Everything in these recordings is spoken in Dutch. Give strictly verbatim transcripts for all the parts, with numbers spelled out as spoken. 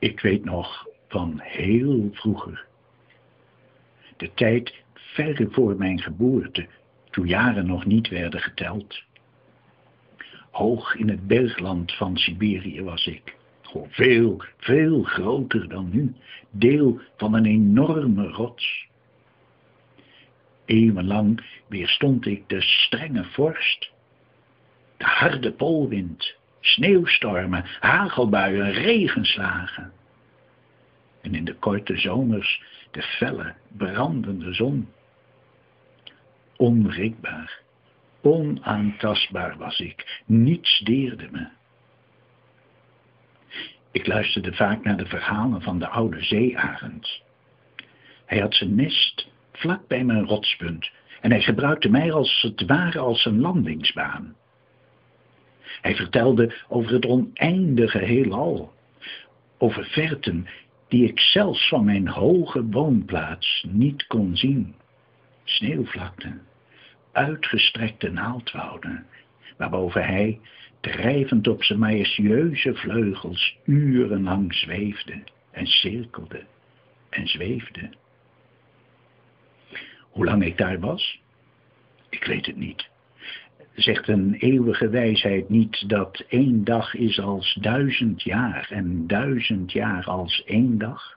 Ik weet nog van heel vroeger. De tijd ver voor mijn geboorte, toen jaren nog niet werden geteld. Hoog in het bergland van Siberië was ik. Oh, veel, veel groter dan nu. Deel van een enorme rots. Eeuwenlang weerstond ik de strenge vorst. De harde poolwind, sneeuwstormen, hagelbuien, regenslagen. En in de korte zomers de felle, brandende zon. Onwrikbaar, onaantastbaar was ik. Niets deerde me. Ik luisterde vaak naar de verhalen van de oude zeearend. Hij had zijn nest vlak bij mijn rotspunt en hij gebruikte mij als het ware als een landingsbaan. Hij vertelde over het oneindige heelal, over verten die ik zelfs van mijn hoge woonplaats niet kon zien. Sneeuwvlakten, uitgestrekte naaldwouden, waarboven hij, drijvend op zijn majestueuze vleugels, urenlang zweefde en cirkelde en zweefde. Hoe lang ik daar was? Ik weet het niet. Zegt een eeuwige wijsheid niet dat één dag is als duizend jaar en duizend jaar als één dag?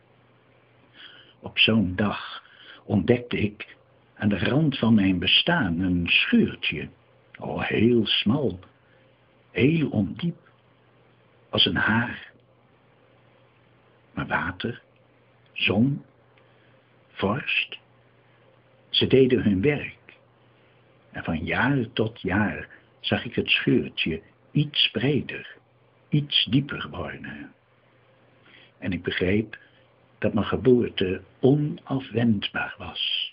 Op zo'n dag ontdekte ik aan de rand van mijn bestaan een schuurtje, oh heel smal, heel ondiep, als een haar. Maar water, zon, vorst, ze deden hun werk. En van jaar tot jaar zag ik het scheurtje iets breder, iets dieper worden. En ik begreep dat mijn geboorte onafwendbaar was.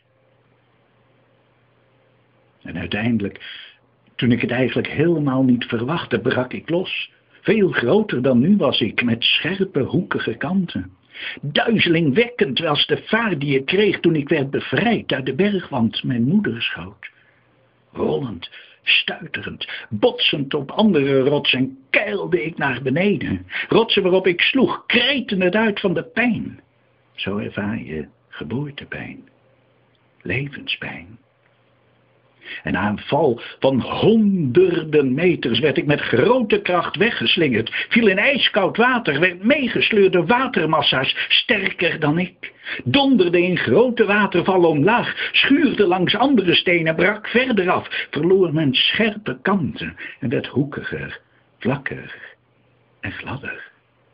En uiteindelijk, toen ik het eigenlijk helemaal niet verwachtte, brak ik los. Veel groter dan nu was ik, met scherpe, hoekige kanten. Duizelingwekkend was de vaart die ik kreeg toen ik werd bevrijd uit de bergwand mijn moeder schoot. Rollend, stuiterend, botsend op andere rotsen keilde ik naar beneden. Rotsen waarop ik sloeg, kreten het uit van de pijn. Zo ervaar je geboortepijn, levenspijn. En na een val van honderden meters werd ik met grote kracht weggeslingerd, viel in ijskoud water, werd meegesleurd door watermassa's sterker dan ik, donderde in grote watervallen omlaag, schuurde langs andere stenen, brak verder af, verloor mijn scherpe kanten en werd hoekiger, vlakker en gladder.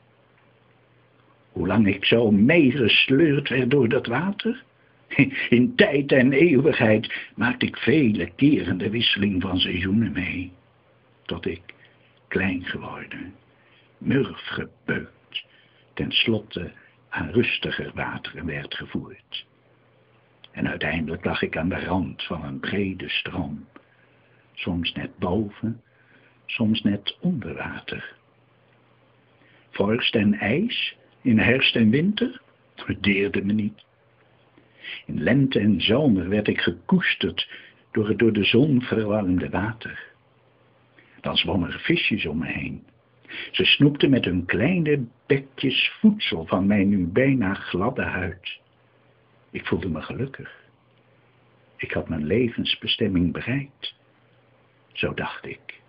Hoe lang ik zo meegesleurd werd door dat water? In tijd en eeuwigheid maakte ik vele keren de wisseling van seizoenen mee, tot ik, klein geworden, murf gebeukt, tenslotte aan rustiger wateren werd gevoerd. En uiteindelijk lag ik aan de rand van een brede stroom, soms net boven, soms net onder water. Vorst en ijs, in herfst en winter, het deerde me niet. In lente en zomer werd ik gekoesterd door het door de zon verwarmde water. Dan zwommen er visjes om me heen. Ze snoepten met hun kleine bekjes voedsel van mijn nu bijna gladde huid. Ik voelde me gelukkig. Ik had mijn levensbestemming bereikt. Zo dacht ik.